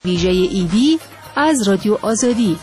ویژه ایدی از رادیو آزادی.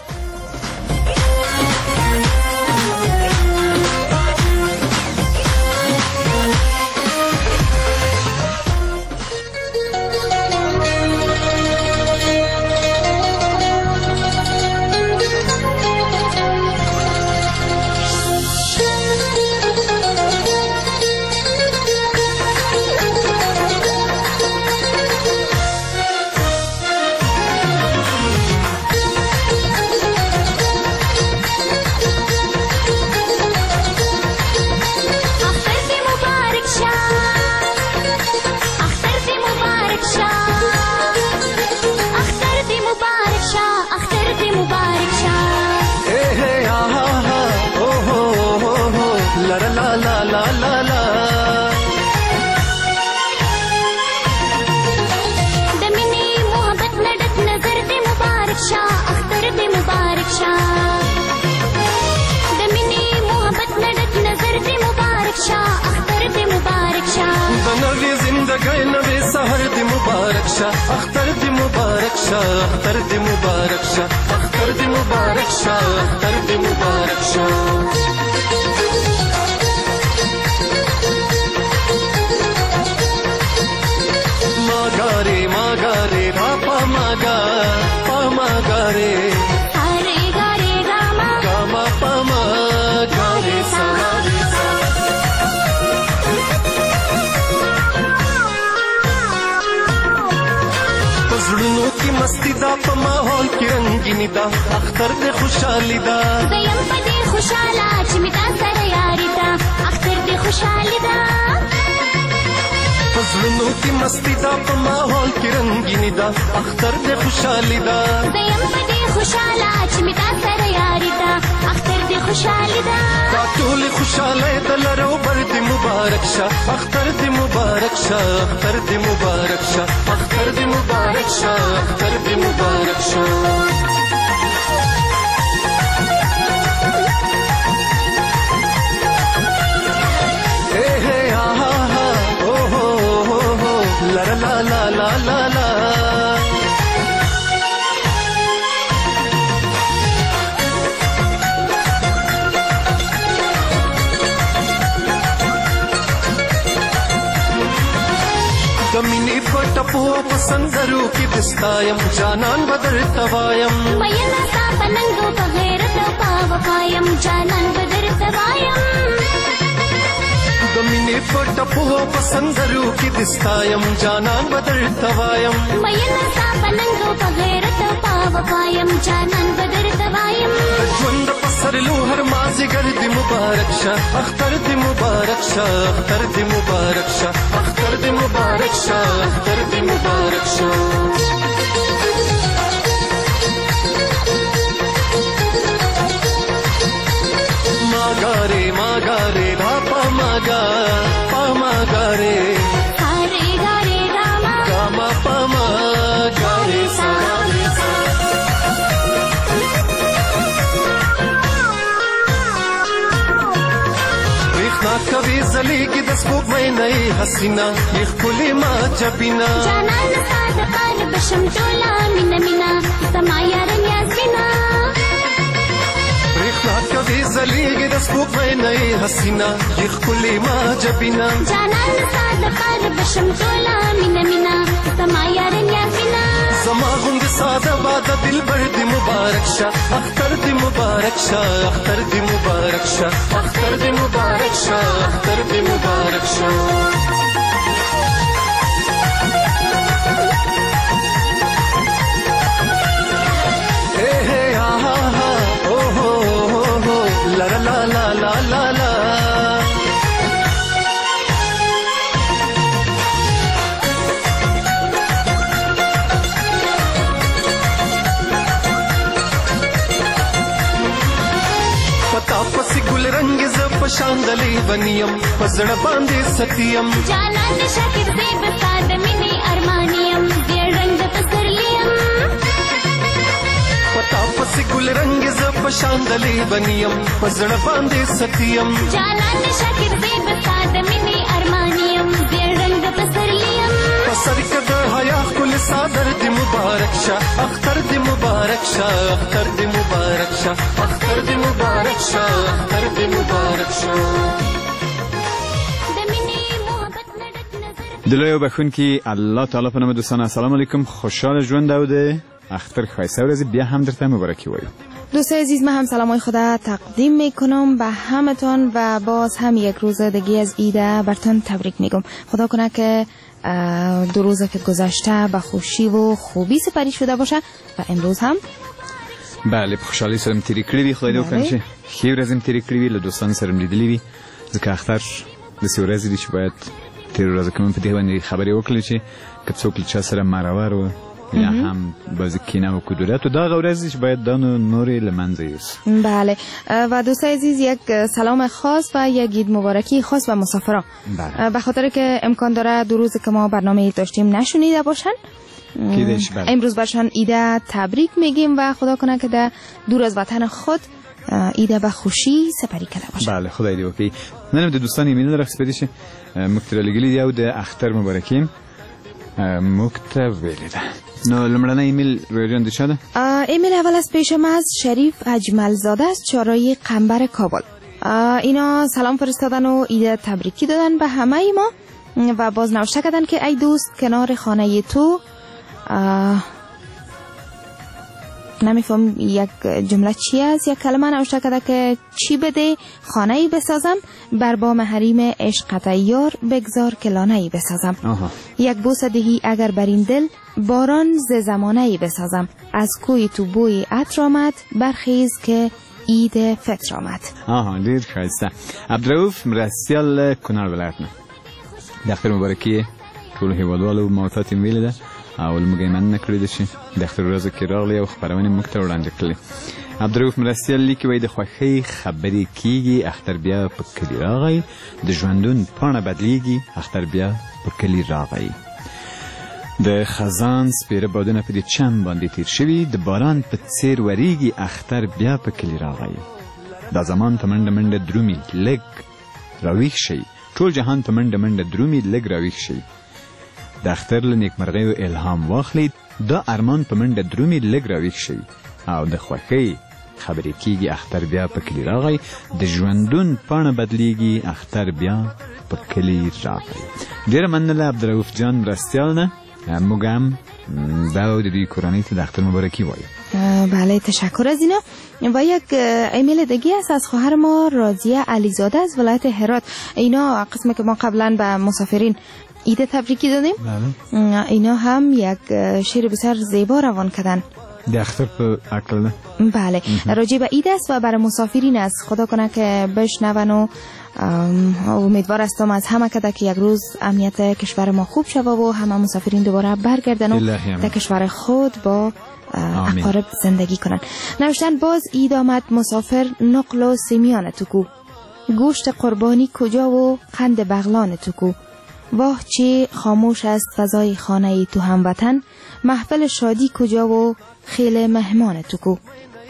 اختر دی مبارک شاه اختر دی مبارک شاه اختر دی مبارک شاه اختر دی مبارک شاه ماگاره ماگاره راپا ماگا پا ماگاره اره گاره گاما گاما پا ماگاره سواری زړونو کې مستی دا په ماحول کې رنگینی دا اختر دې خوشحالي دا زیم په دې خوشاله چې می تا سره یاري دا اختر دې خوشحالي دا زړونو کې مستی دا په ماحول کې رنگینی دا اختر دې خوشحالي دا زیم په دې خوشاله چې می تا سره یاري دا اختر دې خوشحالي دا دا ټول خوشاله د لرو بر دې مبارک شه اختر دې مبارک شه اختر دې مبارک شه اختر دې مبارک شه اختر دې مبارک شه کمینی پټپو پسندرو کې دستایم جانان بدر توایم مېنا تا پننګو په غیرت پاو قایم جانان بدر توایم کمینی پټپو پسندرو کې دستایم جانان بدر توایم مېنا تا پننګو په غیرت پاو قایم جانان بدر توایم ژوند پسرلو هر مازیګر دې مبارک شه اختر دې مبارک شه اختر دې مبارک شه اختر دې مبارک شه اختر دې مبارک شه ماگاره ماگاره راپا ماگا پا ماگاره اره گاره گاما گاما پا ماگاره سواری ریخنا کبھی زلیگی دس کو میں نئی حسینہ ایک کلی ما جبینا جانان ساده پار بشم ټولا مینا مینا سما یارن یاسینا ریخنا کبھی زلیگی دس کو میں نئی حسینہ ایک کلی ما جبینا جانان ساده پار بشم ټولا مینا مینا سما یارن یاسینا زما غوند ساده باد دل بر دی مبارک شه اختر دی مبارک شه اختر دی مبارک شه اختر دی مبارک شه اختر دی مبارک شه شاندلی بنیم پزړه باندې ستیم جانان شاکر دې بساد منی ارمانیم دې رنگ پسرلیم پتا پس ګل رنگ ز پشاندلی بنیم پزړه باندې ستیم جانان شاکر دې بساد منی ارمانیم دې رنگ پسرلیم پسر کده حیا کل صادر دې مبارک شه اختر دی مبارک شه اختر دی مبارک شه اختر دی مبارک شه اختر دی مبارک شه دلای و بخون که الله تعالی په نام دوستان السلام علیکم خوشحال ژوند دوده اختر خیسته ورځ بیا هم درته مبارکی وایم. دوستای عزیز من هم سلامای خدا تقدیم میکنم به همتون و باز هم یک روز دیگه از عید براتون تبریک میگم. خدا کنه که دو روزه که گذشته به خوشی و خوبی سپری شده باشه و امروز هم بله په خوشحالی سره تیری کړی وي. خدای دې وکړي چې ښې ورځې هم تیرې کړې وي له دوستانو سره هم لیدلې وي ځکه اختر داسې ورځې دي چې باید تېرې ورځې کې مو په دې باندې خبرې وکړلې چې که څوک له چا سره مرور و یا هم باز کینه و کدورت و دا ورځې چې باید دا نورې له منځه یوسو. بله و دوستای عزیز یک سلام خاص و یک عید مبارکی خاص به مسافران. به خاطر که امکان داره دو روز که ما برنامه داشتیم نشنیده باشن امروز برشان عید تبریک میگیم و خدا کنه که در دور از وطن خود عید به خوشی سپری کرده باشه. بله خدای دې وکړي. نن د دوستان ایمیل راخسپېدې چې موږ ترې لګلي دي او د اختر مبارکي موږ ته ویلې ده. نو لومړنی ایمیل رویا جان د چا ده؟ ایمیل اول از پیشم از شریف اجمل زاده است چهارراه قنبر کابل. اینا سلام فرستادن و عید تبریکی دادن به همه ما و باز نوشته کردن که ای دوست کنار خانه تو نمیفهم یک جمله چی است یک کلمه نوشته کرده که چی بده خانه‌ای بسازم بر بام حریم عشقت یار بگذار که لانه‌ای بسازم. یک بوسه دهی اگر بر این دل باران ز زمانه‌ای بسازم از کوی تو بوی عطر آمد برخیز که عید فطر آمد. ډیر ښایسته. عبدالرؤف مرستیال کونړ ولایت نه د اختر مبارکي ټولو هیوادوالو موافقت یې ویلې ده او موږ یې مننه کړې ده چې د اختر ورځو کې راغلې او خپرونې موږ ته وړاندې کړلې. عبدالرؤف مرستیال لیکي وایي د خوښۍ خبرې کېږي اختر بیا په کلي راغی د ژوندون پاڼه بدلیږي اختر بیا په کلي راغی د خزان سپیره بادونه په دې چم باندې تیر شوي د باران په څیر وریږي اختر بیا په کلي راغی دا زمان ته منډه منډه درومي لږ راویښ شئ ټول جهان ته منډه منډه درومي لږ راویښ شئ د اختر له نیکمرغیو الهام واخلئ دا ارمان په منډه درومي لږ راویښ شئ او د خوښۍ خبرې کېږي اختر بیا په کلي راغی د ژوندون پاڼه بدلیږي اختر بیا په کلي راغی. ډېره مننه عبدالرؤف جان مرستیال نه موږ هم دا د دوی کورنۍ ته د اختر مبارکي وایو. بله تشکر از اینا. و یک ایمیل دیگه است از خواهر ما راضیه علیزاده از ولایت هرات. اینا قسمه که ما قبلا به مسافرین عید تبریکی دادیم اینا هم یک شعر بسیار زیبا روان کردن د اختر په اکل. بله راجع به عید است و برای مسافرین است. خدا کنه که بشنون و امیدوار هستم از همه که یک روز امنیت کشور ما خوب شود و همه مسافرین دوباره برگردن و در کشور خود با اقارب زندگی کنن. نوشتن باز عید آمد مسافر نقل و سیمیان تو کو گوشت قربانی کجا و قند بغلان تو کو واه چه خاموش است فضای خانه تو هموطن محفل شادی کجا و خیل مهمان تو کو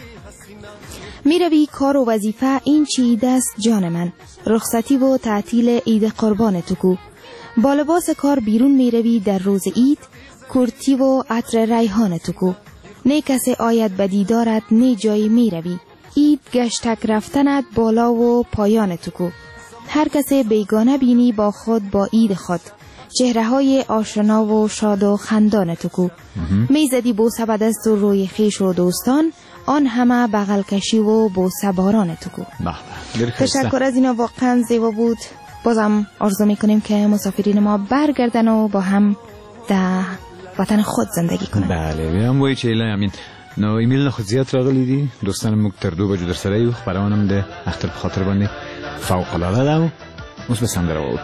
می روی کار و وظیفه این چه عید است جان من رخصتی و تعطیل عید قربان تو کو با لباس کار بیرون می روی در روز عید کرتی و عطر ریحان تو کو نه کسی آید به دیدارت نه جایی می روی عید گشتک رفتنت بالا و پایان تو کو هر کسی بیگانه بینی با خود با عید خود چهره های آشنا و شاد و خندان تو کو میزدی بوسه به دست و روی خیش و دوستان آن همه بغل کشی و بوسه باران تو کو. تشکر از اینا واقعا زیبا بود. بازم آرزو میکنیم که مسافرین ما برگردن و با هم در وطن خود زندگی کنن. بله هم وایي چې لا امین نو ایمیل نه خو زیات راغلي دي دوستان موږ تر 2 بجو در سره یو خبرونه هم د اختر په خاطر باندې فوق العاده ده اوس به سندره وو.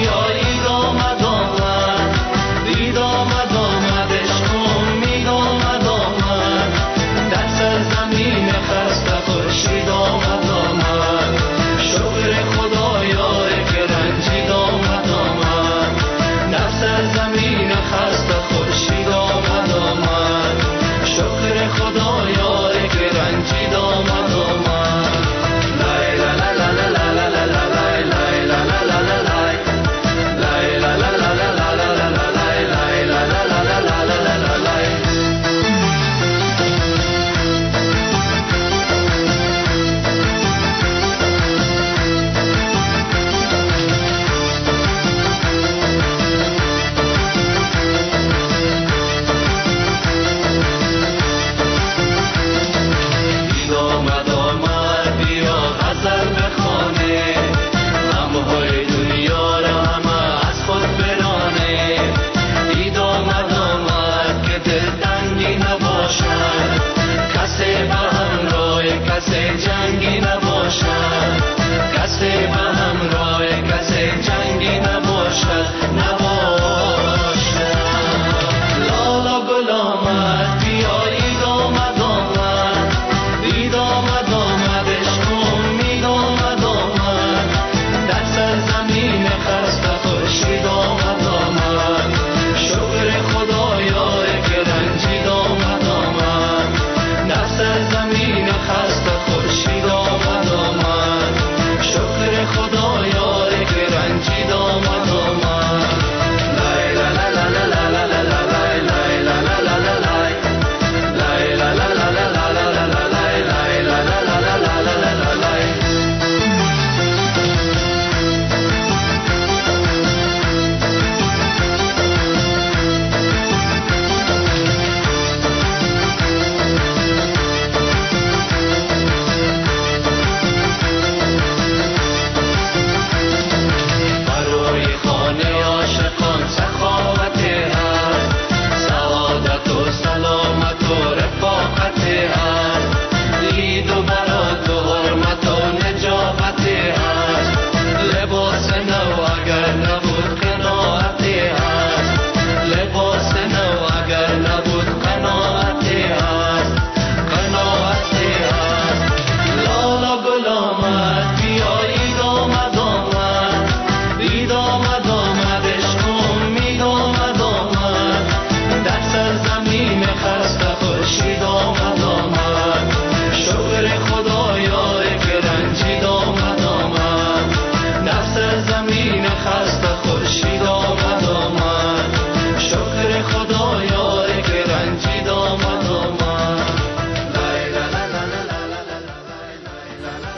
آمد عشق امید آمد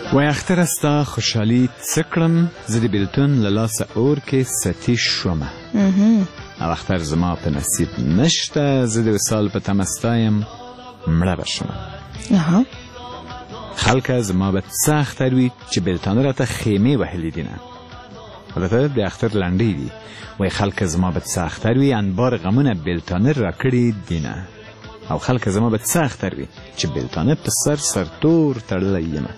و اختر استا خوشحالی سکرم زدی بیلتون للاس اور که ستیش شومه او اختر زما په نصیب نشته زدی و سال په تمستایم مړه بشمه خلک زما به څه اختر وي چې بیلتانه راته خیمه وهلی دینه البته د اختر لنډی دی وای خلک زما به څه اختر وي انبار غمونه بیلتانه را کړی دینه او خلک زما به څه اختر وي چې بیلتانه په سر تور تړلی یمه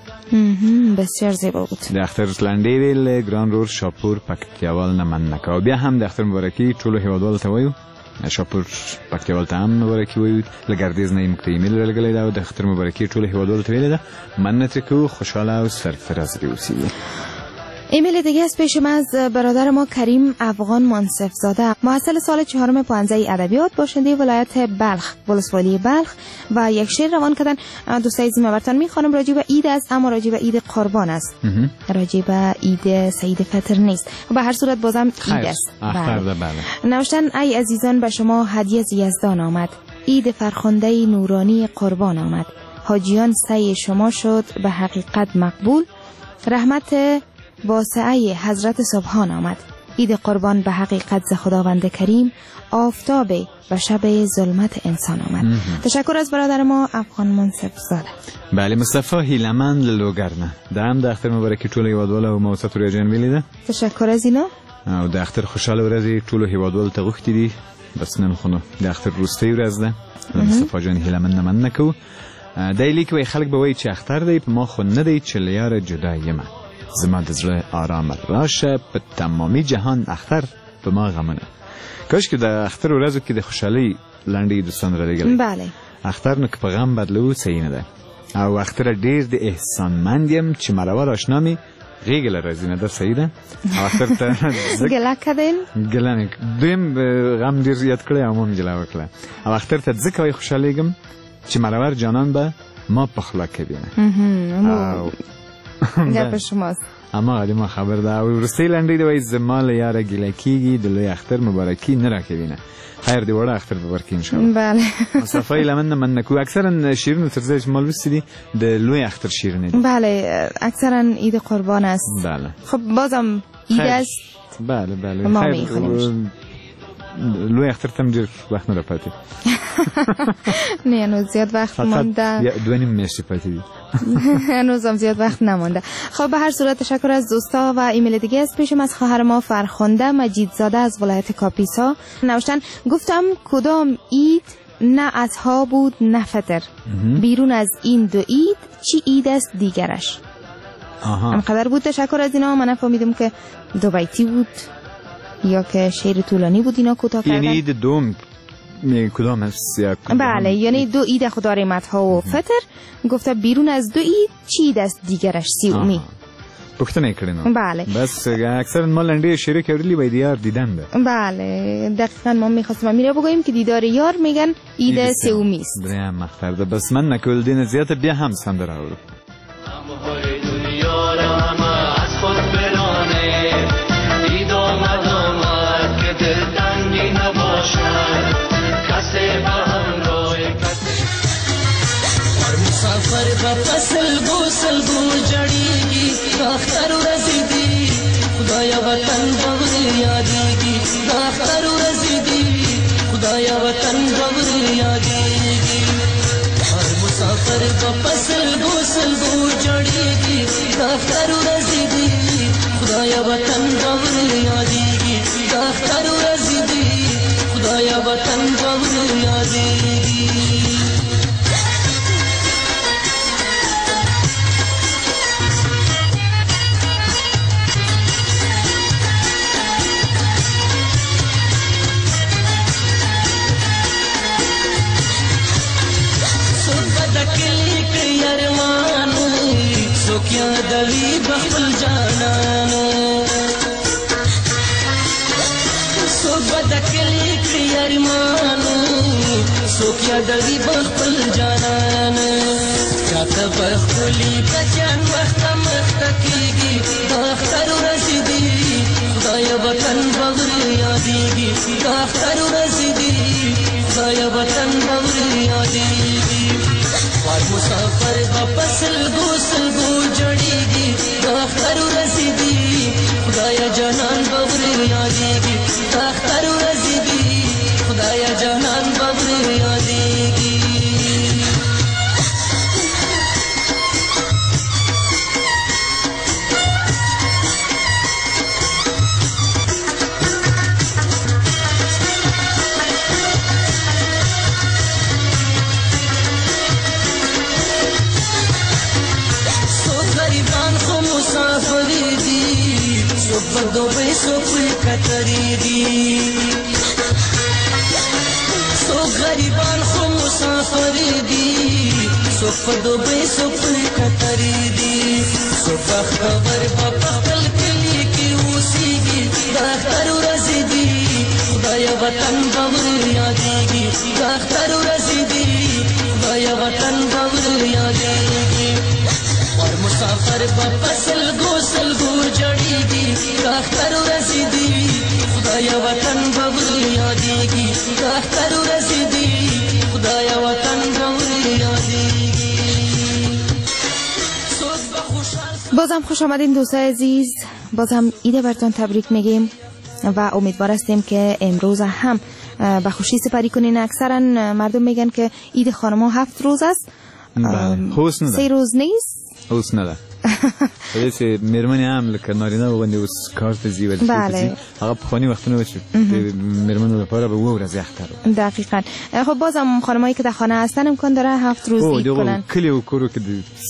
بسیار زیبا بود. د اختر لنډی دی له ګران رور شاپور پکتیاوال نه مننه او بیا هم د اختر مبارکي ټولو هیوادوالو ته وایو شاپور پکتیاوال ته هم مبارکي وایو له ګردیز نه موږ ته ایمیل راغلی دا او د اختر مبارکي ټولو هیوادوالو ته ویلې ده مننه ترې کوو خوشحاله او سرفراز دې اوسیږي. ایمیل دیگه از پیش من از برادر ما کریم افغان منصف زاده محصل سال 4 پانزه ادبیات باشنده ولایت بلخ ولسوالی بلخ و یک شعر روان کردن. دوستای عزیز من براتون میخوانم راجع به عید است اما راجع به عید قربان است راجع به عید سعید فطر نیست و به هر صورت بازم عید است. بله. نوشتن ای عزیزان به شما هدیه از یزدان آمد عید فرخنده نورانی قربان آمد حاجیان سعی شما شد به حقیقت مقبول رحمت واسعه حضرت سبحان آمد عید قربان به حقیقت ز خداوند کریم آفتاب و شب ظلمت انسان آمد. تشکر از برادر ما افغان منصف زاده. بله مصطفی هیلمن لوگرنه دام د اختر مبارکي ټولو هیوادوالو او موسط ریاجن ویلیده. تشکر از اینا او د اختر خوشاله ورځي ټولو هیوادوالو ته غوښتي دي بس نن خو د اختر وروستۍ ورځ ده مصطفی جان هیلمن نه مننه کوو دایلی کې خلک به وایي چې اختر دی په ما خو نه دی چې له یاره جدا یمه زما د زړه آرام راشه په تمامي جهان اختر په ما غمونه کاش که د اختر ورځو کې د خوشحالۍ لنډې دوستان را لېږلی بله اختر نو که په غم بدلو صحیح نه ده او اختر ډېر د احسانمند یم چې مرور اشنا مې غېږې له راځي نه ده صحیح ده او اختر ته ګله کدین ګله مې دویم غم ډېر زیات کړی او ما مې ګله وکړه او اختر ته ځکه وایي خوشحالېږم چې مرور جانان به ما په خوله کوینه گپ شماست اما ما خبر ده او وروستۍ لنډۍ دی وایي زما له یاره ګیله کېږي د لوی اختر مبارکي نه راکوینه خیر دی وړه اختر مبارکي انشاءالله. بله مصطفی لمن نه مننه کوو اکثرا شیرینو تر ځای چې ما لوستي دي د لوی اختر شیرینه دي. بله اکثرا عید قربان است. بله خب بازم عید است. بله ما میخونیم لوی اختر تم ډېر وخت نه راپاتې نه نو زیاد وقت مونده فقط 2.5 میاشتې پاتې دي هنوز هم زیاد وقت نمونده. خب به هر صورت تشکر از دوستا و ایمیل دیگه از پیشم از خواهر ما فرخنده مجیدزاده از ولایت کاپیسا نوشتن گفتم کدام عید نه اضحی بود نه فطر بیرون از این دو عید چی عید است دیگرش. همقدر بود. تشکر از اینا. من فهمیدم که دو بیتی بود یا که شعر طولانی بود اینا کوتاه کردن. یعنی عید دوم کدام است؟ بله یعنی دو عید خدا رحمت‌ها و فطر گفته بیرون از دو عید چی عید است دیگرش سومی. پوښتنه کړې بله بس اکثرا ما لنډې شعر کړلې وای دیار دیدن ده. بله دقیقاً ما می‌خواستیم میره بگوییم که دیدار یار میگن عید سومی است. دریم اختر ده بس من نکول دین زیات بیا هم سندره اورو دنیا را از خود برانه دید آمد که دل تنگی نباشد کسی به همراه کسی هر مسافر به سلگو جڑیگی اختر رسیدی خدایا وطن بغل یادیگی اختر رسیدی خدایا وطن بغل یادیگی هر مسافر به سلگو جڑیگی اختر رسیدی خدایا وطن بغل یادیگی اختر رسیدی خدایا وطن بغل یادیگی سوکیا دلی بخل جانان صحبت کلی کی ارمان سوکیا دلی بخل جانان چاته بخلی بجان وخت مختکیږي اختر رسیدي خدای وطن بغل یادیږي اختر رسیدي خدای وطن بغل یادیږي وار مسافر واپس سلګو جړېږي د اختر ورځې دي خدایا جانان ببر یادېږي د اختر ورځې دي خدایا جانان ببر یادېږي بدو بیسو پل کتری دی سو غریبان خو مسافری دی سو بدو بیسو پل کتری دی سو بختور باپا خپل کلی کی اوسیږي د اختر ورځې دي خدایا وطن باور یادېږي د اختر ورځې دي خدایا وطن باور یادېږي اور مسافر واپس سلګو جړېږي د اختر ورځې دي خدایا وطن باور یادېږي د اختر ورځې دي خدایا وطن باور یادېږي. بازم خوش آمدین دوستای عزیز، بازم عید براتون تبریک میگیم و امیدوار هستیم که امروز هم به خوشی سپری کنین. اکثرا مردم میگن که عید خانم‌ها 7 روز است. بله، 3 روز نیست. اوس نه ده. ویسه مرمنی هم لکه نارینه وغندی اوس کار تزی و بله. هغه پخوانی وختونه و مرمنو لپاره به و ورځ اختر. دقیقاً. خب بازم خانمایی که در خانه هستن امکان داره 7 روز عید کنن. کلی و کورو که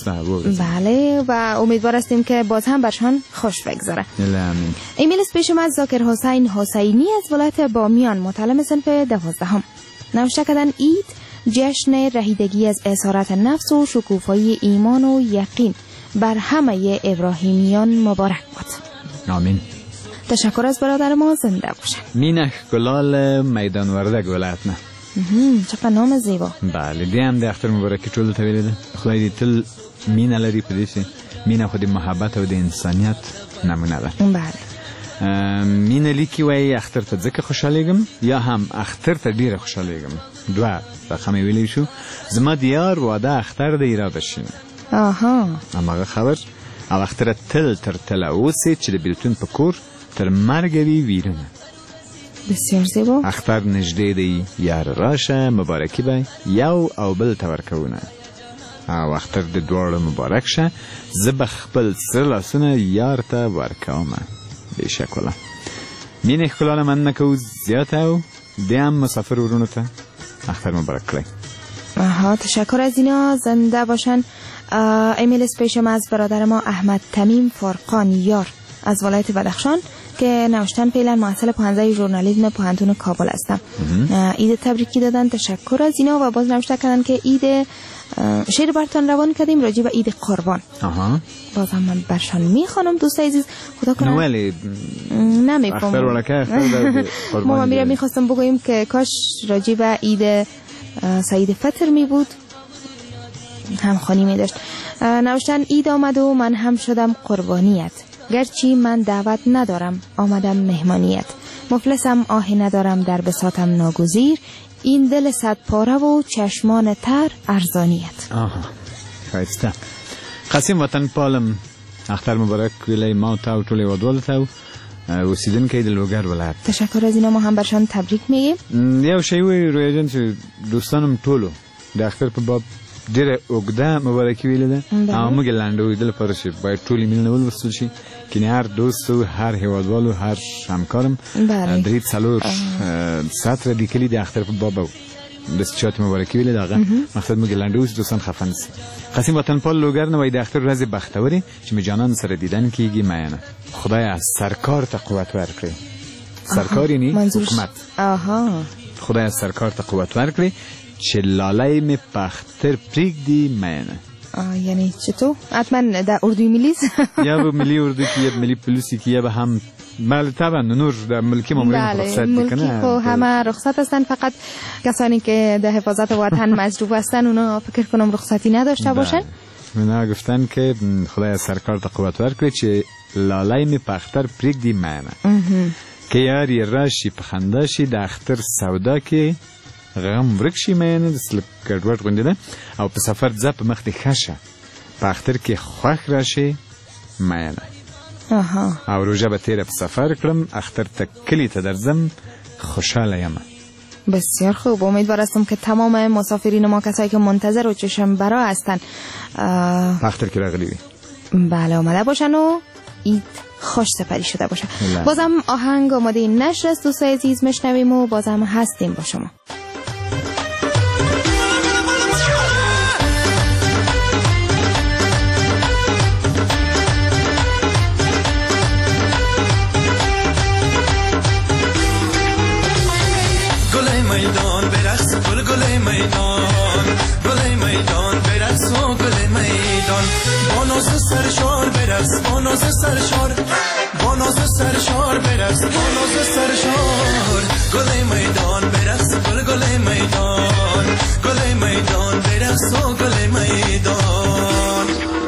بله و امیدوار هستیم که باز هم برشان خوش بگذره. آمین. ایمیل اسپیشم از ذاکر حسین حسینی از ولایت بامیان، متعلم صنف 12. نوشته کردن عید جشن رهیدگی از اسارت نفس و شکوفایی ایمان و یقین بر همه ابراهیمیان مبارک باد. آمین. تشکر از برادر ما، زنده باشن. مینه گلال میدان وردک ولایت نه. چقدر نام زیبا. بله دیم د اختر مبارکی ټول ته ویل ده. خدای دې تل مینه لري په دې سي مینه خو د محبت او د انسانیت نمونه ده. بله. مینه لیکي وای اختر ته ځکه خوشالېږم یا هم اختر ته ډیره خوشالېږم. دوه رقم ویلی شو زما دیار واده اختر دی را بشین. آها. اماغه خبر او اختر تل تر تل اوسې چې د بیلتون په کور تر مرګ وی ویرونه. بسیار زیبا. اختر نږدې دی یار راشه مبارکی به یو او بل تورکونه. او اختر د دوړو مبارک شه زب خپل سر لاسونه یار ته ورکوم. بشکله مینه خلال من نکو زیات او دیم مسافر ورونو ته اختر مبارک کلی. آها تشکر از اینا، زنده باشن. ایمیل اسپیشم از برادر ما احمد تمیم فرقان یار از ولایت بدخشان که نوشتن فعلا محصل پانزه ژورنالیسم پوهنتون کابل هستم. عید تبریکی دادن، تشکر از اینا و باز نوشته کردن که عید شعر براتون روان کردیم راجع به عید قربان. باز هم من برشان میخوانم دوست عزیز، خدا کنه ولی نمیفهم اختر ولکه ما میخواستم بگوییم که کاش راجع به عید سعید فطر می بود همخوانی می داشت. نوشتن عید آمد و من هم شدم قربانیت، گرچه من دعوت ندارم آمدم مهمانیت، مفلسم آهی ندارم در بساطم ناگزیر، این دل 100 پاره و چشمان تر ارزانیت. خیسته قسیم وطن پالم اختر مبارک ویلی ما تا و طول وادوال تا و سیدن که دلوگر ولایت. تشکر از اینا، ما هم برشان تبریک میگیم. یو شیوی روی جان چې دوستانم ټولو د اختر په باب ډیره اوږده مبارکي ویلې ده او موږ لنډو دل پر شي باید ټولې مینه ولوستل شي کې هر دوست او هر هیوادوالو هر همکارم درې څلور سات را لیکلي د اختر په باب د چات مبارکي ویلې دغه مقصد موږ لنډو دوستان خفن سي. قسیم وطن پال لوګر نه وای د اختر ورځ بختوري چې می جانان سره دیدن کیږي ماینه خدای از سرکار ته قوت ورکړي. سرکار یعنی حکومت. خدای از سرکار ته قوت ورکړي چې لالای می پختر پریږدي ماینه. یعنی چطور؟ حتما در اردوی ملی یا به ملی اردو کی یا ملی پلیسی کی یا به هم بله طبعا نور در ملکی مامورین رخصت میکنه. ملکی خو همه رخصت هستن، فقط کسانی که در حفاظت وطن مجروح هستن اونا فکر کنم رخصتی نداشته باشن. اونا گفتن که خدای از سرکار تا قوت ورکړي چې لالای می پختر پریږدي ماینه که یاری راشی پخنده شی د اختر سودا کې غم ورک شي مینه د سلک ګډوډ غوندې ده او په سفر ځه په مخ دې ښه شه په اختر کې خوښ راشي مینه او روژه به تیره په سفر کړم اختر ته کلی ته درځم خوشحاله یم. بسیار خوب. امیدوار هستم که تمام مسافرین ما کسایی که منتظر و چشم برا هستن په اختر کې راغلی وي بله آمده باشن و عید خوش سپری شده باشه. بازم آهنگ آماده نشر است دوستای عزیز میشنویم و بازم هستیم با شما. میدان برقص گل گل میدان گل میدان برقص و گل میدان با ناز سرشار برقص با ناز سرشار با ناز سرشار برقص با ناز سرشار گل میدان برقص گل گل میدان گل میدان برقص و گل میدان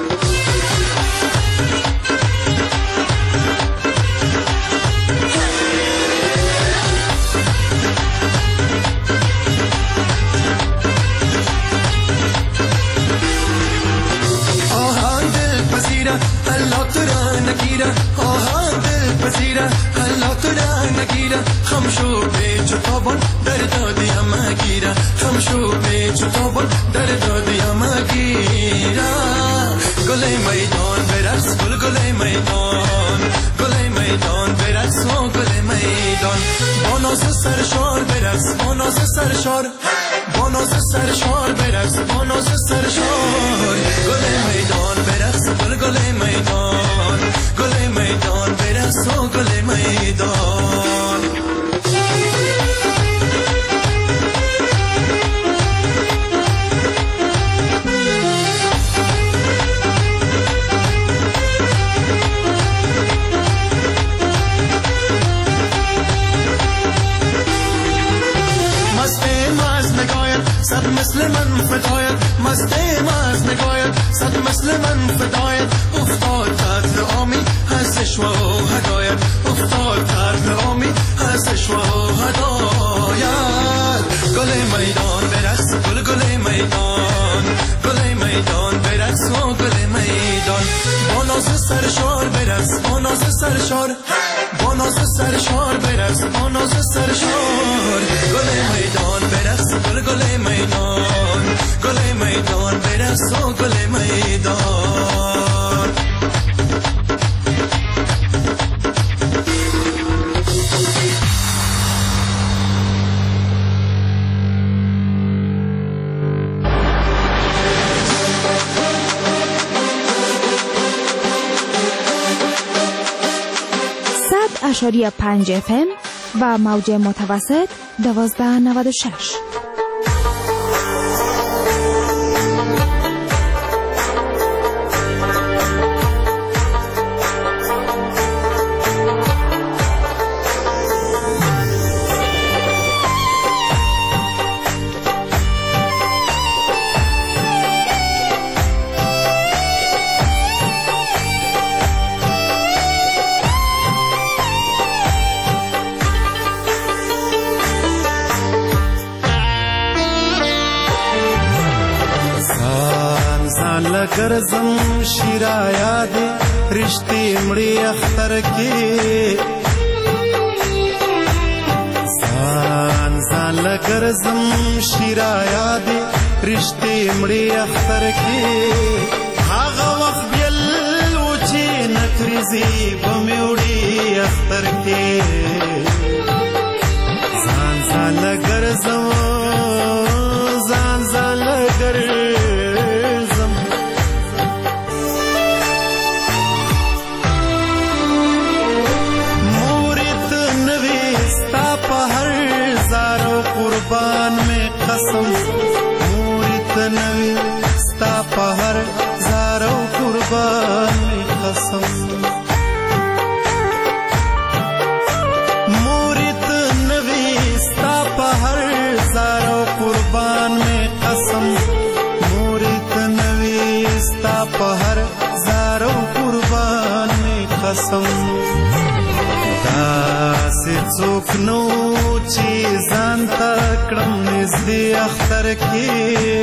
آهان دل پذیره حالا تو را نگیره خمشو به چطابان در دادی همه گیره خمشو به چطابان در دادی همه گیره گل میدان برقص گل گل میدان گل میدان برقص و گل میدان با ناز سرشار برقص با ناز سرشار با ناز سرشار برقص با ناز سرشار گل میدان برقص گل گل میدان گل میدان برقص و گل میدان صد مثل من فدایت مست ماز نگاید صد مثل من فدایت افتاد قتل عامی هستش و هدایت افتاد قتل عامی هستش و هدایت گل میدان برقص گل گل میدان گل میدان برقص و گل میدان با ناز سرشار برقص با ناز سرشار با ناز سرشار برقص با ناز سرشار گل میدان برقص گل گل میدان گل میدان برقص و گل میدان .5 FM و موج متوسط 1296. گرزم شیرا یاد رشتی مڑی اختر کی زان زان لگرزم شیرا یاد رشتی مڑی اختر کی آغا وقت بیل وچی نکریزی بمیوڑی اختر کی زان زان لگرزم زان زان لگرزم قربان میں قسم موریت نوی ستا پہر زارو قربان میں قسم موریت نوی ستا پہر زارو قربان میں قسم موریت نوی ستا پہر زارو قربان میں قسم داسې څوک نو چې ځان ته کړم نږدې اختر کې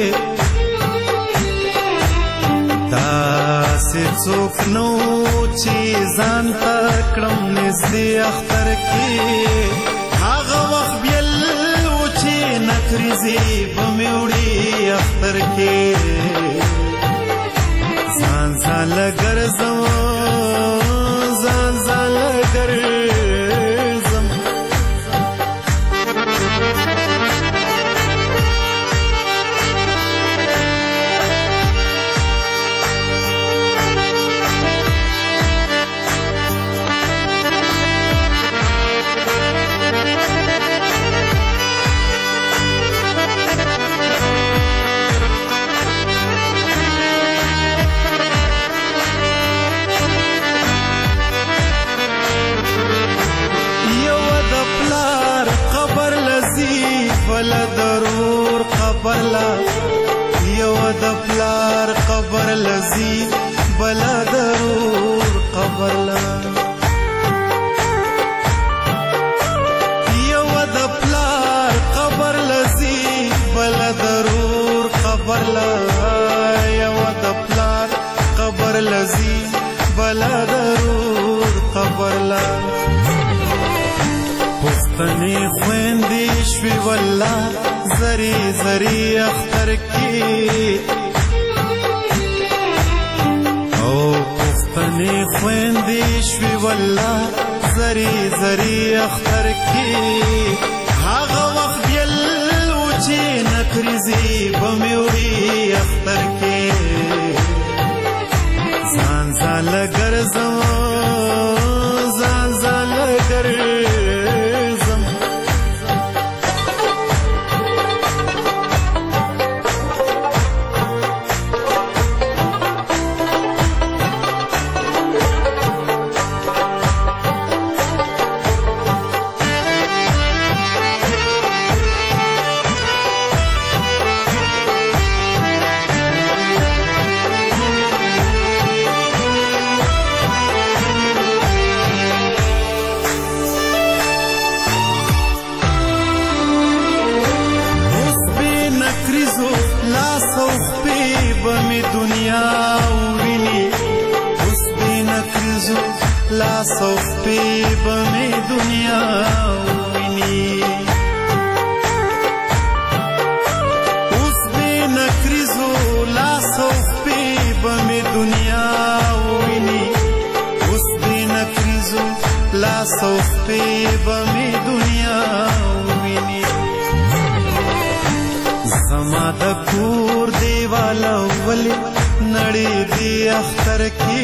داسې څوک نو چې ځان ته کړم نږدې اختر کې هغه وخت بیل و چې نکریزې به مې وړي اختر کې ځان ځاله ګرځم ځان ځاله ګرځم بلا ضرور قبر لا یو د پلار قبر لذي بلا ضرور قبر لا یو د پلار قبر لذي بلا ضرور قبر لا یو د پلار قبر لذي بلا ضرور قبر لا پښتنې خويندې شوي والله زري زري اختر کې او پښتنې خويندې شوي والله زري زري اختر کې هغه وخت بیل و چې نکریزې به مې وړي اختر کې ځان ځاله ګرځم ځان ځاله ګرځم صوف پی بمی دنیا ویني اوس بی نکریزو لا صوف پی بمی دنیا ویني اوس بی نکریزو لا صوف پی بمی دنیا ویني زما د کور دیواله ولې نړۍ دی اختر کې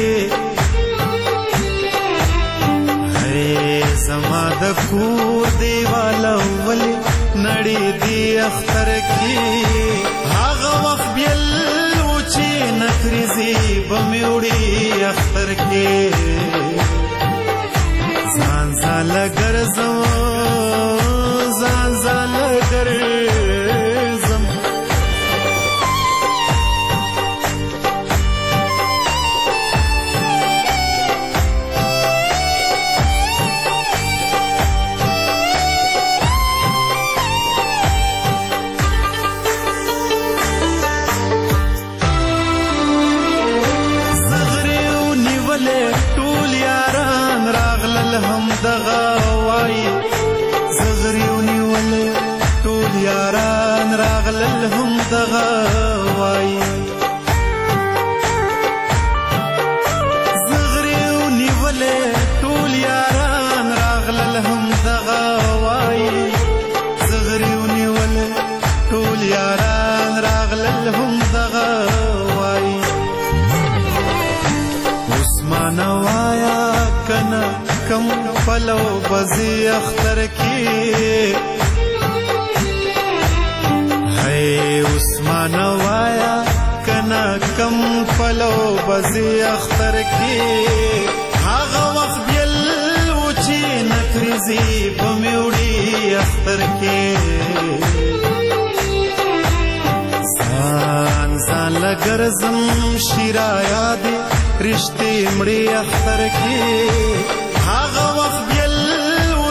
زما د کور دیواله ولې نړۍ دی اختر کې هغه وخت بیل و چې نکریزې به مې وړي اختر کې ځان ځاله ګرځم ځان ځاله ګرځم دغه وای زغریونی ولې ټول یاران راغلل هم دغه وای زغریونی ولې ټول یاران راغلل هم دغه وای زغریونی ولې ټول یاران راغلل هم دغه وای عثمان وایا کنا کم پلو بزی اختر کی ہے عثمان وایا کنا کم پلو بزی اختر کی هغه وخت بیل و چې نکریزې به مې وړي اختر کې ځان ځاله ګرځم شیرا یاد رشتې مړې اختر کې هغه وخت بیل و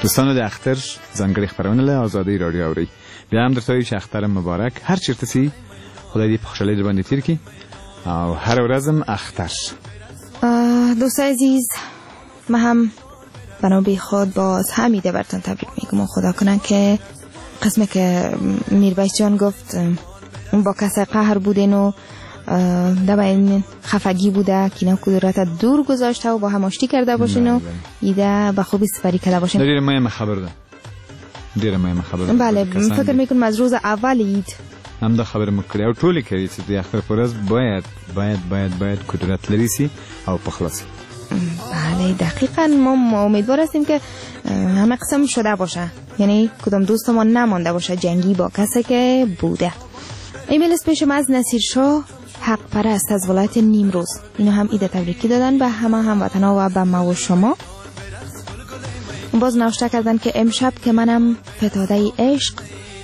دوستان د اختر ځانګړي خبرونه له آزادۍ رادیو اوري. بیا هم درته چې اختر مبارک هر چیرته سي، خدای دې په خوشحالۍ در باندې تیر کړي او هر ورځ هم اختر. دوستان عزیز، من هم بنابه خود باز همیده براتون تبریک میگم و خدا کنن که قسمه که میربایش جان گفت با کسی قهر بودین و در این خفگی بوده که اینا کدورت دور گذاشته و با هم آشتی کرده باشین و ایده به خوبی سپری کرده باشین. دیر مهم خبر ده، دیر مهم خبر ده. بله، فکر میکنم از روز اول اید هم دا خبر مکلی او طولی کردی چې دی اختر پرز باید کدورت لریسی او پخلاسی. بله دقیقا، ما امیدوار هستیم که همه قسم شده باشه، یعنی کدام دوست ما نمانده باشه جنگی با کسی که بوده. ایمیل اسپیشم از نصیر شاه حق پرست از ولایت نیمروز، اینو هم ایده تبریکی دادن به همه هموطنا و به ما و شما. باز نوشته کردن که امشب که منم فتاده عشق،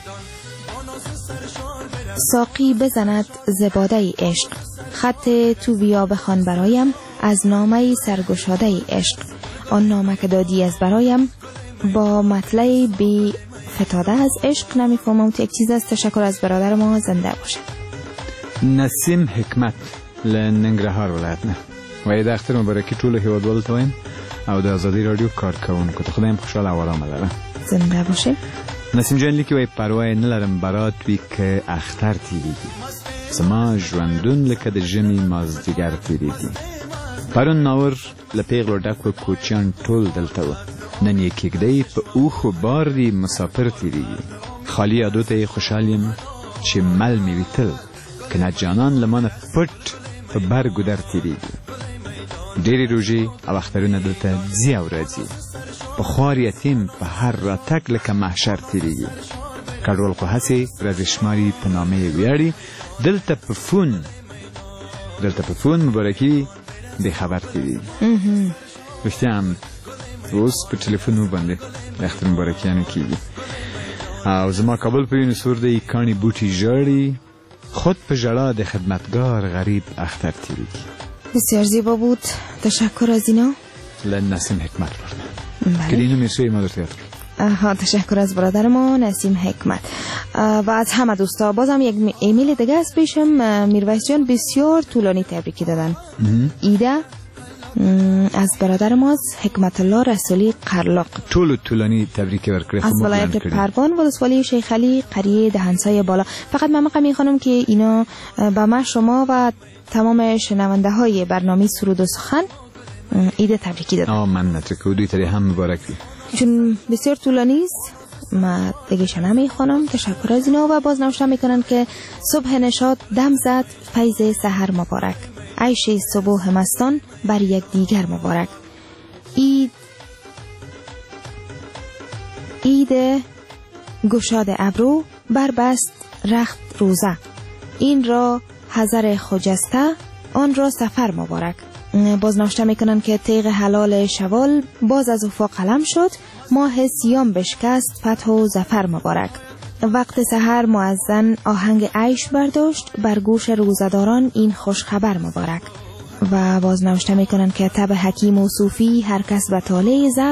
ساقی بزند زباده عشق، خط تو بیا بخوان برایم از نامه سرگشاده عشق، آن نامه که دادی از برایم با مطلع بی فتاده از عشق. نمیفهمم تو یک چیز از. تشکر از برادر ما، زنده باشه. نسیم حکمت لننگرهار ولایت نه و ایده اختر مبارکی طول هیوادوال تویم او د آزادی رادیو کار کوونکو ته خدایم خوشحال او آرام لره. زنده باشه. نسیم جان لیکي وای پروا نه لرم برات وی که اختر تیریږي، زما ژوندون لکه د ژمي مازدیګر تیریږي. پرون ناور له پیغلو ډکو کوچیان ټول دلته و، نن یې کېږدۍ په اوښو بار دي مسافر تیریږي. خالي یادو ته یې خوشحال یم چې مل مې وي تل، که نه جانان له مانه پټ په بر ګودر تیریږي. ډېرې روژې او اخترونه دلته ځي او راځي، په خوار یتیم په هر راتګ لکه محشر تیریږي. کډوال خو هسې ورځې شماري په نامه یې ویاړي، دلته په فون مبارکي بې خبر تیریږي. رښتیا هم اوس په ټلیفون وباندې د اختر مبارکیانې کېږي. او زما کابل په وینو سور دی، کاڼي بوټي ژاړي، خود په ژړا د خدمتگار غریب اختر تیریږي. بسیار زیبا بود، تشکر از اینا. نسیم حکمت برده که اینو میرسوی ما در تیاتر. تشکر از برادر ما نسیم حکمت و از همه دوستا. بازم یک ایمیل دیگه از پیشم میرویس جان بسیار طولانی تبریکی دادن. ایده از برادر ماست حکمت الله رسولی قرلاق، طولانی تبریکی ورکره از ولایت پروان ولسوالی شیخ علی قریه دهنسای بالا. فقط من میخوانم که اینا به ما، شما و تمام شنونده های برنامه سرود و سخن ایده تبریکی دادن. من نترکه و دوی تری هم مبارک بی، چون بسیار طولانی است. ما دیگه شنه میخوانم. تشکر از اینا و باز نوشته میکنن که صبح نشاط دم زد فیض سحر مبارک، عیش صبح مستان بر یک دیگر مبارک. عید گشاد ابرو بر بست رخت روزه، این را حضر خجسته آن را سفر مبارک. باز نوشته میکنن که تیغ حلال شوال باز از افق قلم شد، ماه سیام بشکست فتح و ظفر مبارک. وقت سحر مؤذن آهنگ عیش برداشت بر گوش روزداران این خوش خبر مبارک. و باز نوشته میکنن که تب حکیم و صوفی هر کس به طالع زد،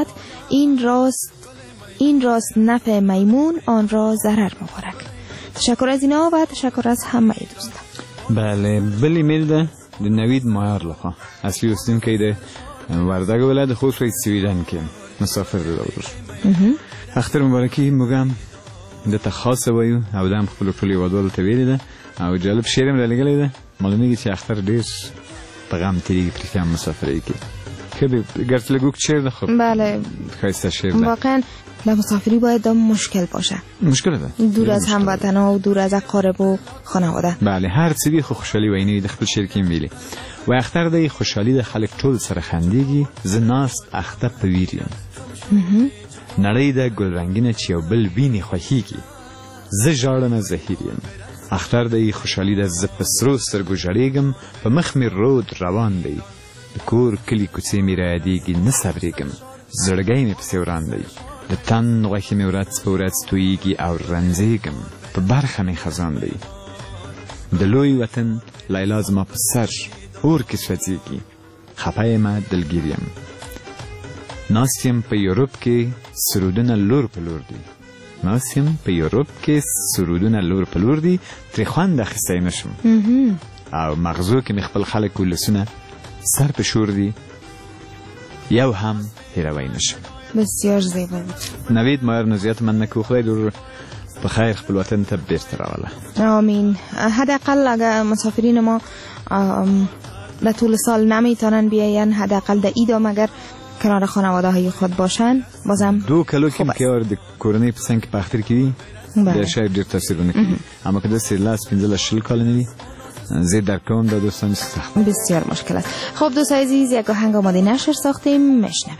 این راست نفع میمون آن را ضرر مبارک. تشکر از اینا و تشکر از همه دوستان. بله، بل ایمیل ده د نوید مایار لخوا اصلی اوسیدونکی د وردګ ولایت خصوصي سویډن کې مسافر دی. اختر مبارکي موږ د ته خاصه وایو او د هم خپل ټول هیوادوالو ته ویلې ده او جالب شعر هم رالیږلی ده. معلومیږي چې اختر ډېر په غم تېرېږي په رښتیا مسافرۍ کې. ښه دی ګرچه لږ اوږد شعر ده خو بله ښایسته شعر ده. واقعا در مسافری باید مشکل باشه، مشکل ده، دور از هموطنا و دور از اقارب و خانواده. بله، هر څه دی خو خوشحالي ویني د خپل شعر کې ویلي و اختر دی خوشحالي د خلک ټول سره خندېږي، زه ناست اخته په ویر یم، نړۍ د ګل رنګینه چې یو بل ویني خوښیږي، زه ژاړمه زهیر یم. اختر دی خوشحالي د زه په سرو سترګو ژړېږم، په مخ مې رود روان دی، د کور کلي کوڅې مې رایادېږي نه صبرېږم، زړګی مې پسې وران دی، د تن غوښې مې ورځ په ورځ تویېږي او رنځېږم، په برخه مې خزان دی، د لوی وطن لیلا زما په سر اور کې سوځېږي، خفه یمه دلګیر یم. ناستیم په یورپ کې سرودونه لور په لور دي ناستیم په یورپ کې سرودونه لور په لور دي ترې خوند اخیستی نشم او مغزو کې مې خپل خلک ولسونه سر په شور دي یو هم هیروی نشم. بسیار زیبا بود. نوید مایر نزیات من نکو خدای دور بخیر خپل وطن ته بیرته راوله. آمین. حداقل اگر مسافرین ما در طول سال نمیتونن بیاین حداقل در ایدام اگر کنار خانواده های خود باشن بازم 2 کلو کم که آرد کورونی پسن که پختر کردی در شاید دیر تاثیر نکردی اما که دست سیرلاس 15 کال ندی زید در کون در دوستان سخت بسیار مشکل است. خب دوستای عزیز یک آهنگ آماده نشر ساختیم میشنویم.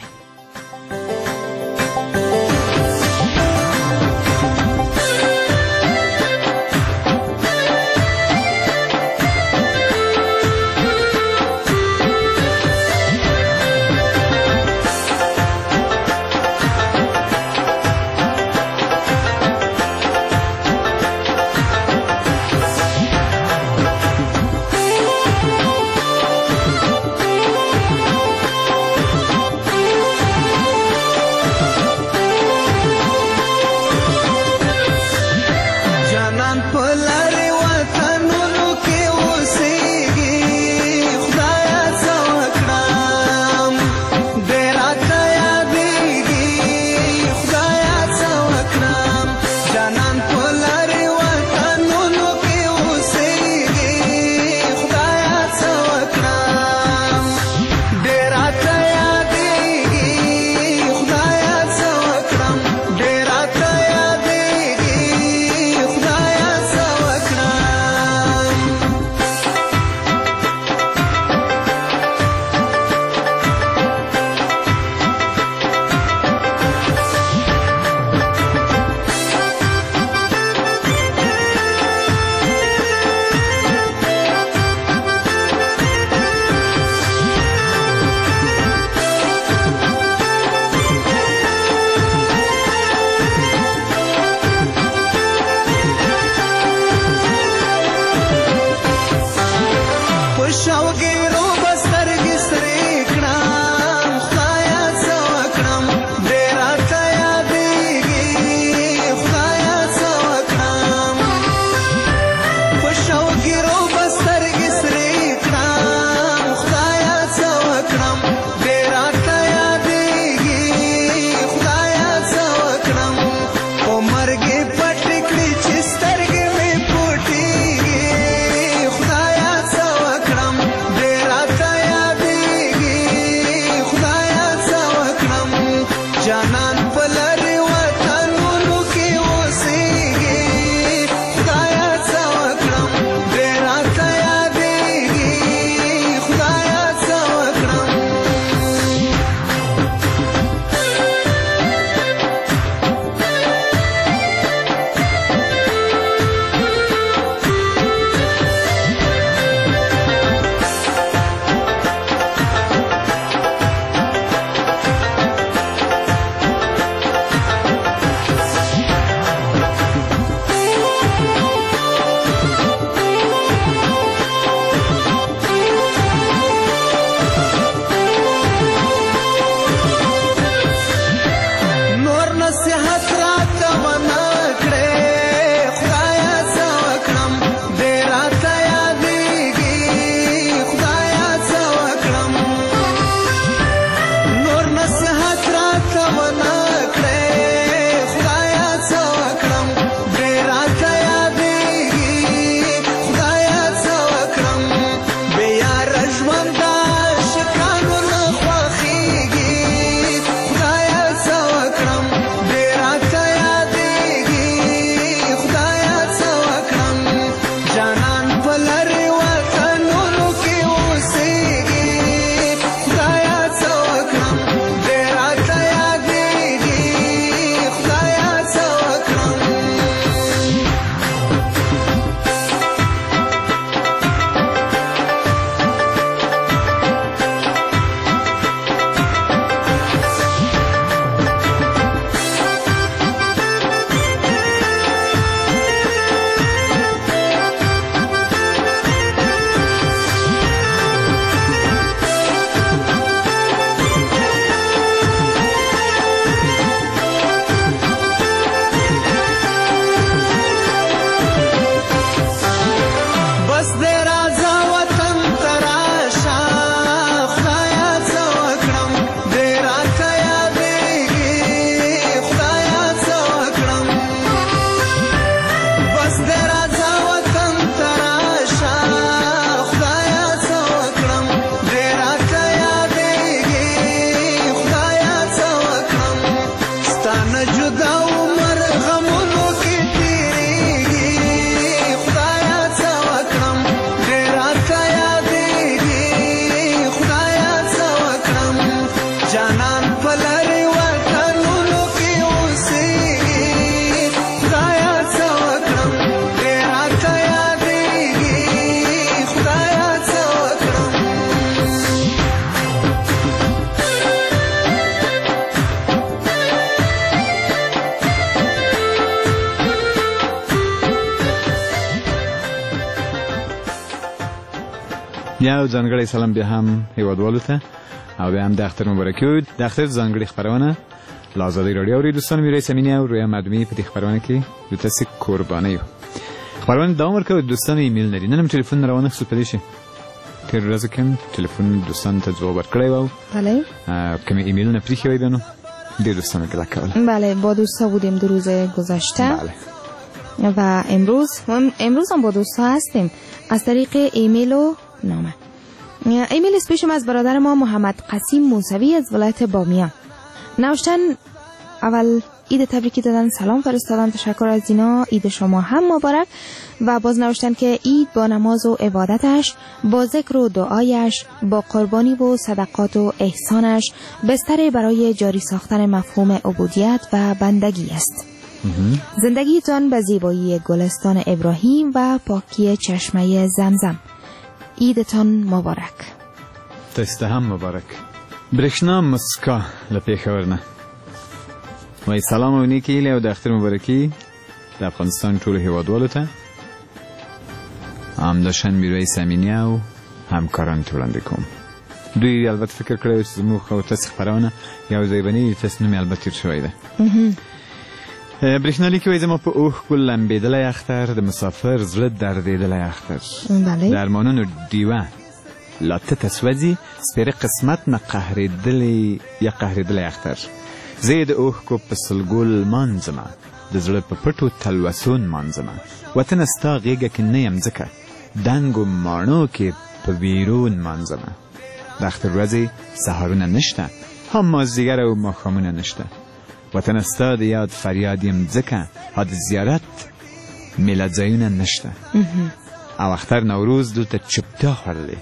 یو ځانګړی سلام بیا هم هیوادوالو ته او بیا هم د اختر مبارکي وایو. د اختر ځانګړې خپرونه له ازادۍ راډیو اوري دوستان. میرایس امینی او رویا مدومی په دې خپرونه کې د تاسو قرباني یو. خپرونه دوام ورکوي. دوستان ایمیل لري. نن هم ټلیفون روانه خصوص پدې شي. تیر ورځ کوم ټلیفون دوستان ته جواب ورکړی و. بله. کوم ایمیلونه پریښي وای بنو دې دوستانو گله کول. بله با دوستا بودیم دو روز گذشته. بله. و امروز هم با دوستا هستیم از طریق ایمیل و نامه. ایمیل اسپیشم از برادر ما محمد قاسم موسوی از ولایت بامیان. نوشتن اول عید تبریکی دادن، سلام فرستادن، تشکر از اینا، عید شما هم مبارک. و باز نوشتن که عید با نماز و عبادتش، با ذکر و دعایش، با قربانی و صدقات و احسانش بستر برای جاری ساختن مفهوم عبودیت و بندگی است. زندگیتان به زیبایی گلستان ابراهیم و پاکی چشمه زمزم. عیدتان مبارک. تست هم مبارک. برشنا مسکا لپیخورنه وای سلام و نیکی ایلی و د اختر مبارکی د افغانستان ټول هیوادوالو ته همداشان میرایس امینی او همکاران ته وړاندې کوم. دوی البته فکر کړی چې زموږ او تاسو خپرونه یو ځای بني تاسو نوم البته تیر شوی ده. برېښنالیک وایي زما په اوښکو لمبېدلی اختر د مسافر زړه دردېدلی اختر بله. د ارمانونو ډیوه لا تته سوځي سپېره قسمت نه قهرېدلی اختر زه یې د اوښکو په سلګو لمانځمه د زړه په پټو تلوسو نمانځمه وطنه ستا غېږه کې نه یم ځکه دنګو ماڼو کې په ویرو نمانځمه د اختر ورځې سهارونه نشته هم مازدیګر او ماښامونه نشته وطن ستا د یاد فریاد یم ځکه ها د زیارت میله ځایونه نشته او اختر نوروز دلته چپتیا خوړلې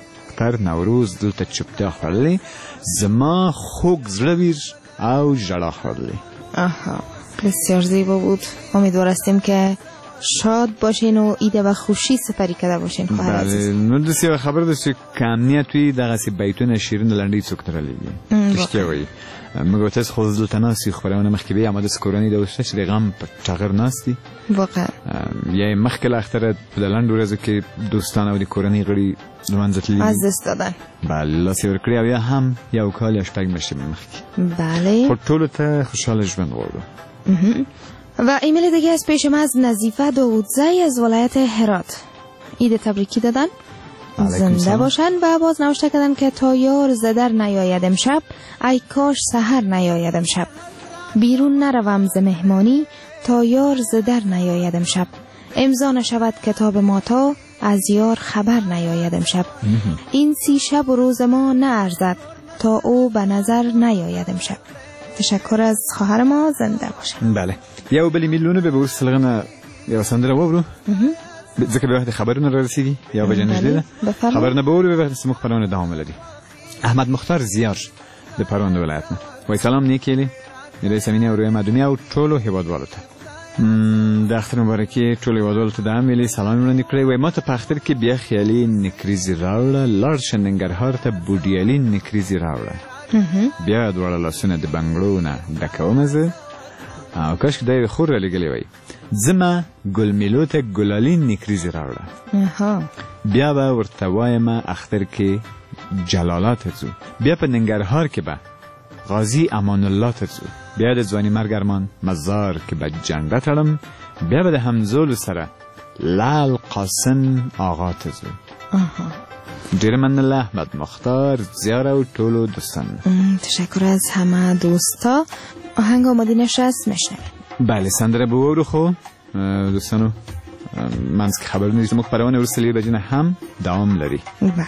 زما خوږ زړه ویر او ژړا خوړلې. آها بسیار زیبا بود. امیدوار هستیم که شاد باشین و ایده و خوشی سپری کرده باشین. بله نو دسی و خبر داشت که امنیت توی دغسی بیتون شیرین لنډی څوک درلېږي رښتیا وایي موږ تاسو خو دلته ناستي خبرونه مخکې به اما د سکورانی د وشته چې غم په ټغر ناستي واقعا یا مخکې اختر په لنډ ورځو کې دوستان او د کورنۍ غړي لمانځتلي از دست دادن. بله لاس ورکړي او یا هم یو کال یا شپږ میاشتې مخکې. بله خو ټولو ته خوشحاله ژوند غواړو. و ایمیل دیگه از پیشم از نظیفه داودزی از ولایت هرات. عید تبریکی دادن، زنده باشن و باز نوشته کردن که تا یار زدر نیاید امشب ای کاش سحر نیاید امشب بیرون نروم ز مهمانی تا یار زدر نیاید امشب امضا نشود کتاب ما تا از یار خبر نیاید امشب این 30 شب و روز ما نه ارزد تا او به نظر نیاید امشب. تشکر از خواهر ما، زنده باشن. بله یو بلی میلیونه به بورس سلغنه یو سندره وورو ځکه به وخت خبرونه را رسیدي یا به جنج ده خبر نه بورو به وخت سمخ پرونه دوام لري. احمد مختار زیار د پرونه ولایت نه وای سلام نیکیلی میرایس امینی او رویا مدومی او ټولو هیوادوالو ته د اختر مبارکي ټولو هیوادوالو ته د امیلی سلام وړاندې کړی. وای ما ته په اختر کې بیا خیالي نکریزي راوړه لاړ شه ننګرهار ته بوډیالي نکریزي راوړه بیا دواړه لاسونه د بنګړو نه ډکومه زه او کاش که دا یې خور را لګلی وای ځمه ګلمیلو ته ګلالي نکریزي راوړه بیا به ورته وایم اختر کې جلالات ځو بیا په ننګرهار کې به غازی امان الله ته ځو بیا د ځواني مرګ ارمان مزار کې به جنډه تړم بیا به د همزولو سره لال قاسم آقا ته ځو. ډیر مننه احمد مختار زیار او ټولو دوستان. تشکر از همه دوستا. آهنگ آمادینش است میشنویم. بله سندره بورو خو دوستانو منځ کې خبرونه دي زموږ خپرونه وروسته لري بجنه هم دوام لري. بله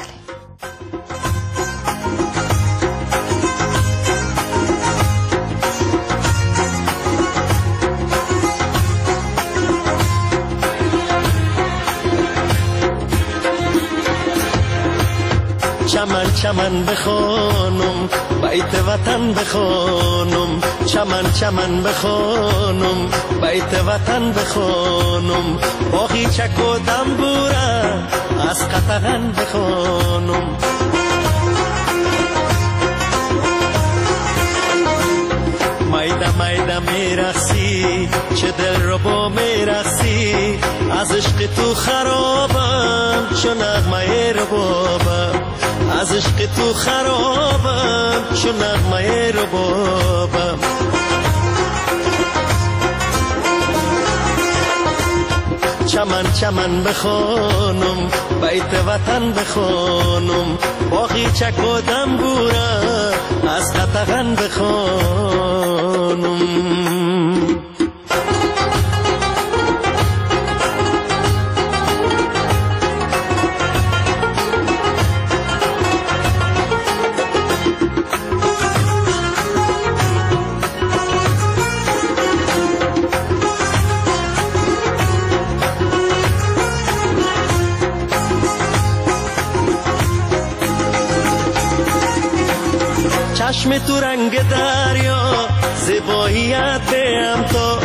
چمن چمن بخونم بیت وطن بخونم چمن چمن بخونم بیت وطن بخونم باقی چک و دنبوره از قطغن بخونم مایده مایده میرخسی چه دل رو با میرخسی از عشق تو خرابم چو نغمه رو بابم از عشق تو خرابم چون نغمه ربابم چمن چمن بخونم بیت وطن بخونم باقی چکودم بورا از قطغن بخونم چشم تو رنگ دریا زیباییت بیم تو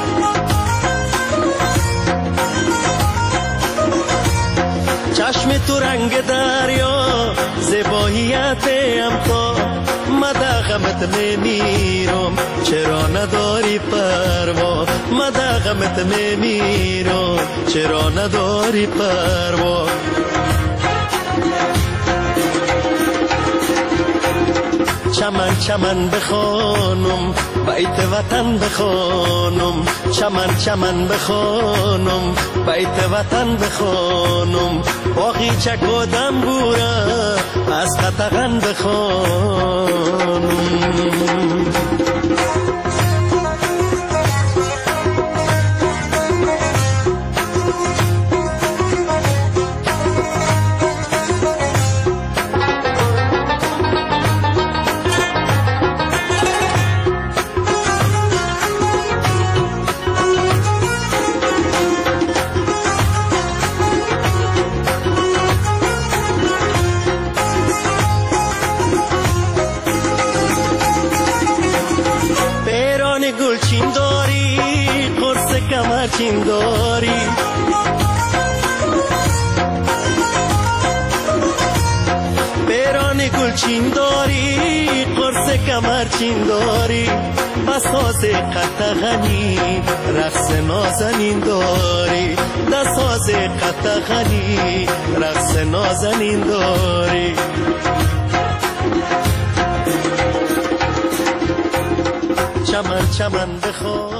چشم تو رنگ دریا زیباییت بیم تو مدغمت میمیرم چرا نداری پروا مدغمت میمیرم چرا نداری پروا چمن چمن بخونم بیت وطن بخونم چمن چمن بخونم بیت وطن بخونم باقی چکودم بورا از قطغن بخونم گلچین داری قرص کمرچین داری پیران گلچین داری قرص کمرچین داری بساز قطغنی رقص نازنین داری دساز قطغنی رقص نازنین داری چمن چمن بخون